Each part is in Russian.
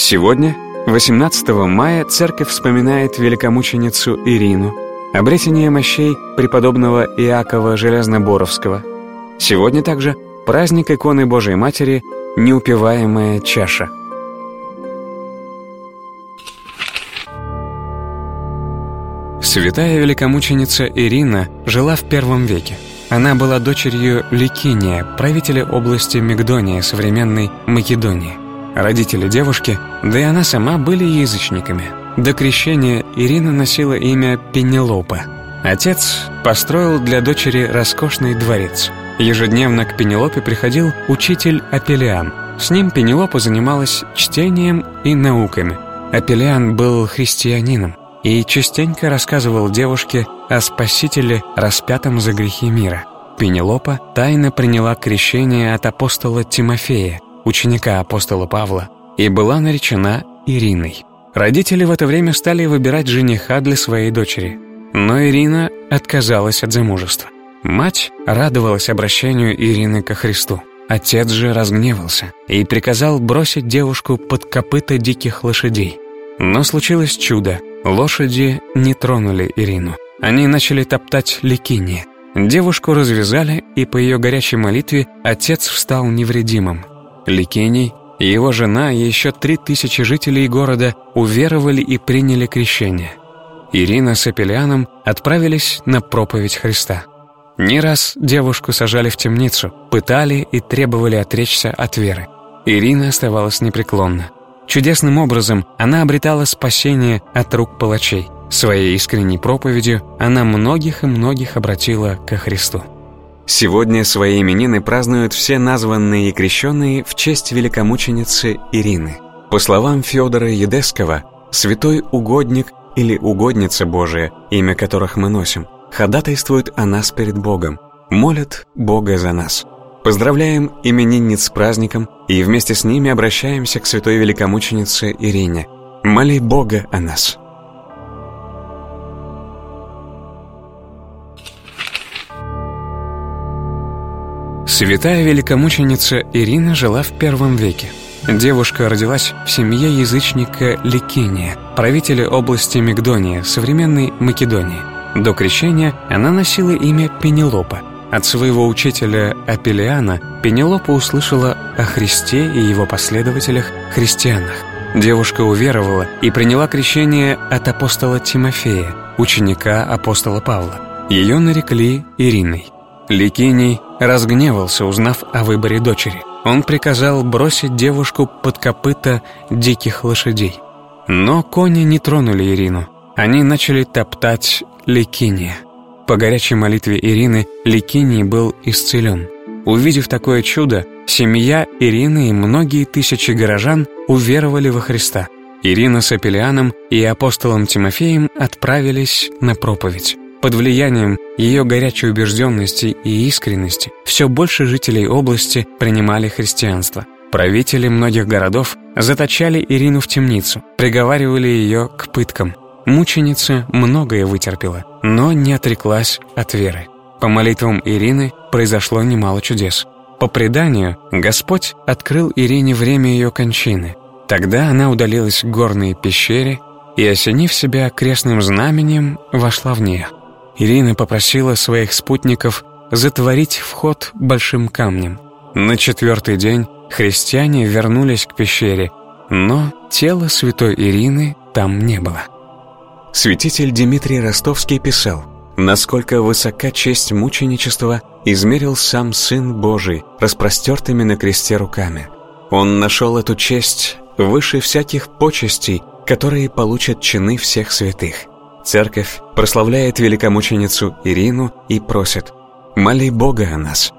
Сегодня, 18 мая, церковь вспоминает великомученицу Ирину, обретение мощей преподобного Иакова Железноборовского. Сегодня также праздник иконы Божией Матери «Неупиваемая чаша». Святая великомученица Ирина жила в I веке. Она была дочерью Ликиния, правителя области Мигдония, современной Македонии. Родители девушки, да и она сама, были язычниками. До крещения Ирина носила имя Пенелопа. Отец построил для дочери роскошный дворец. Ежедневно к Пенелопе приходил учитель Апеллиан. С ним Пенелопа занималась чтением и науками. Апеллиан был христианином и частенько рассказывал девушке о Спасителе, распятом за грехи мира. Пенелопа тайно приняла крещение от апостола Тимофея, ученика апостола Павла, и была наречена Ириной. Родители в это время стали выбирать жениха для своей дочери, но Ирина отказалась от замужества. Мать радовалась обращению Ирины ко Христу. Отец же разгневался и приказал бросить девушку под копыта диких лошадей. Но случилось чудо. Лошади не тронули Ирину. Они начали топтать Ликиния. Девушку развязали, и по ее горячей молитве отец встал невредимым. Ликиний, его жена и еще 3000 жителей города уверовали и приняли крещение. Ирина с Апеллианом отправились на проповедь Христа. Не раз девушку сажали в темницу, пытали и требовали отречься от веры. Ирина оставалась непреклонна. Чудесным образом она обретала спасение от рук палачей. Своей искренней проповедью она многих и многих обратила ко Христу. Сегодня свои именины празднуют все названные и крещенные в честь великомученицы Ирины. По словам Федора Едесского, святой угодник или угодница Божия, имя которых мы носим, ходатайствуют о нас перед Богом, молят Бога за нас. Поздравляем именинниц с праздником и вместе с ними обращаемся к святой великомученице Ирине. Моли Бога о нас. Святая великомученица Ирина жила в I веке. Девушка родилась в семье язычника Ликиния, правителя области Мигдония, современной Македонии. До крещения она носила имя Пенелопа. От своего учителя Апеллиана Пенелопа услышала о Христе и его последователях-христианах. Девушка уверовала и приняла крещение от апостола Тимофея, ученика апостола Павла. Ее нарекли Ириной. Ликиний разгневался, узнав о выборе дочери. Он приказал бросить девушку под копыта диких лошадей. Но кони не тронули Ирину. Они начали топтать Ликиния. По горячей молитве Ирины Ликиний был исцелен. Увидев такое чудо, семья Ирины и многие тысячи горожан уверовали во Христа. Ирина с Апеллианом и апостолом Тимофеем отправились на проповедь. Под влиянием ее горячей убежденности и искренности все больше жителей области принимали христианство. Правители многих городов заточали Ирину в темницу, приговаривали ее к пыткам. Мученица многое вытерпела, но не отреклась от веры. По молитвам Ирины произошло немало чудес. По преданию, Господь открыл Ирине время ее кончины. Тогда она удалилась к горной пещере и, осенив себя крестным знаменем, вошла в нее. Ирина попросила своих спутников затворить вход большим камнем. На 4-й день христиане вернулись к пещере, но тела святой Ирины там не было. Святитель Дмитрий Ростовский писал: «Насколько высока честь мученичества измерил сам Сын Божий распростертыми на кресте руками. Он нашел эту честь выше всяких почестей, которые получат чины всех святых». Церковь прославляет великомученицу Ирину и просит: «Моли Бога о нас».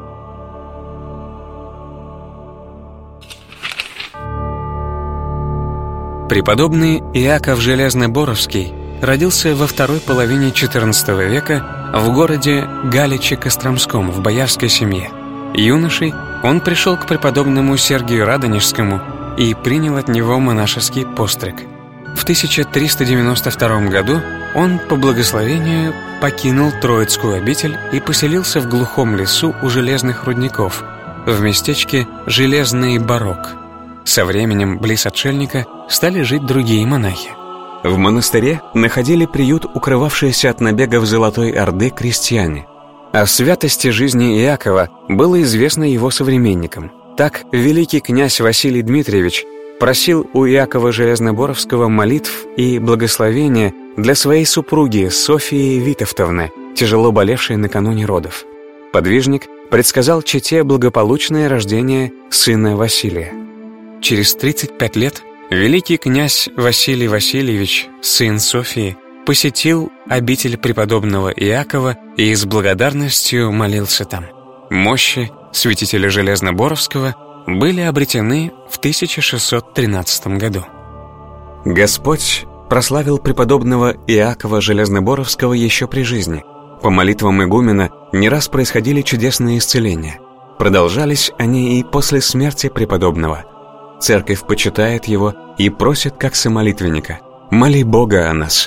Преподобный Иаков Железноборовский родился во второй половине XIV века в городе Галиче-Костромском в боярской семье. Юношей он пришел к преподобному Сергию Радонежскому и принял от него монашеский постриг. В 1392 году он по благословению покинул Троицкую обитель и поселился в глухом лесу у железных рудников, в местечке Железный Барок. Со временем близ отшельника стали жить другие монахи. В монастыре находили приют укрывавшиеся от набегов Золотой Орды крестьяне. О святости жизни Иакова было известно его современникам. Так великий князь Василий Дмитриевич просил у Иакова Железноборовского молитв и благословения для своей супруги Софии Витовтовны, тяжело болевшей накануне родов. Подвижник предсказал чете благополучное рождение сына Василия. Через 35 лет великий князь Василий Васильевич, сын Софии, посетил обитель преподобного Иакова и с благодарностью молился там. Мощи святителя Железноборовского были обретены в 1613 году. Господь прославил преподобного Иакова Железноборовского еще при жизни. По молитвам игумена не раз происходили чудесные исцеления. Продолжались они и после смерти преподобного. Церковь почитает его и просит как самолитвенника: «Моли Бога о нас».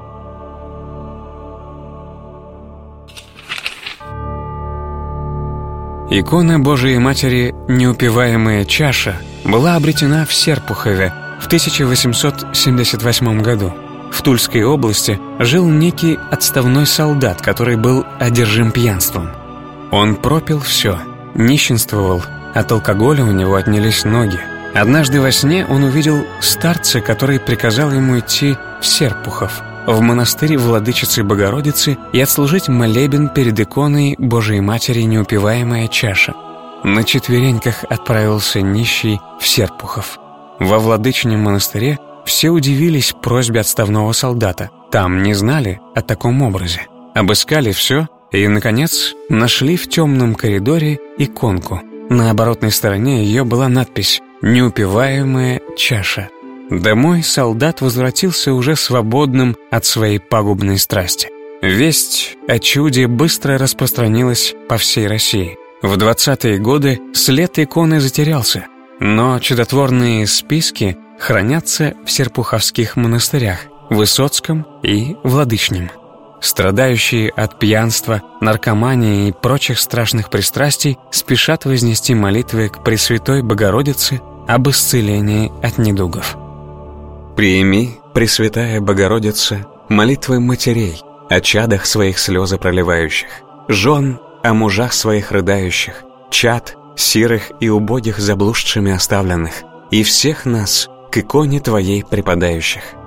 Икона Божией Матери «Неупиваемая чаша» была обретена в Серпухове в 1878 году. В Тульской области жил некий отставной солдат, который был одержим пьянством. Он пропил все, нищенствовал, от алкоголя у него отнялись ноги. Однажды во сне он увидел старца, который приказал ему идти в Серпухов, в монастырь Владычицы Богородицы, и отслужить молебен перед иконой Божией Матери «Неупиваемая чаша». На четвереньках отправился нищий в Серпухов. Во Владычном монастыре все удивились просьбе отставного солдата. Там не знали о таком образе. Обыскали все и, наконец, нашли в темном коридоре иконку. На оборотной стороне ее была надпись «Неупиваемая чаша». Домой солдат возвратился уже свободным от своей пагубной страсти. Весть о чуде быстро распространилась по всей России. В 20-е годы след иконы затерялся, но чудотворные списки хранятся в серпуховских монастырях, Высоцком и Владычном. Страдающие от пьянства, наркомании и прочих страшных пристрастий спешат вознести молитвы к Пресвятой Богородице об исцелении от недугов. Прими, Пресвятая Богородица, молитвы матерей, о чадах своих слезы проливающих, жен о мужах своих рыдающих, чад сирых и убогих заблудшими оставленных, и всех нас к иконе Твоей преподающих.